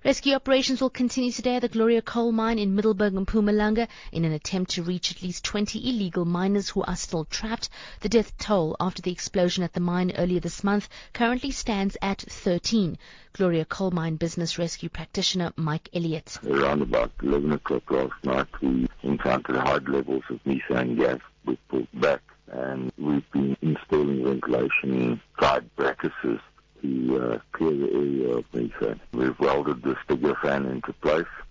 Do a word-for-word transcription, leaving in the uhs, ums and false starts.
Rescue operations will continue today at the Gloria coal mine in Middelburg and Mpumalanga in an attempt to reach at least twenty illegal miners who are still trapped. The death toll after the explosion at the mine earlier this month currently stands at thirteen. Gloria coal mine business rescue practitioner Mike Elliott. Around about eleven o'clock last night, we encountered high levels of methane gas. We pulled back and we've been installing ventilation guide practices to uh, clear the area of methane. We've welded the sticker fan into place.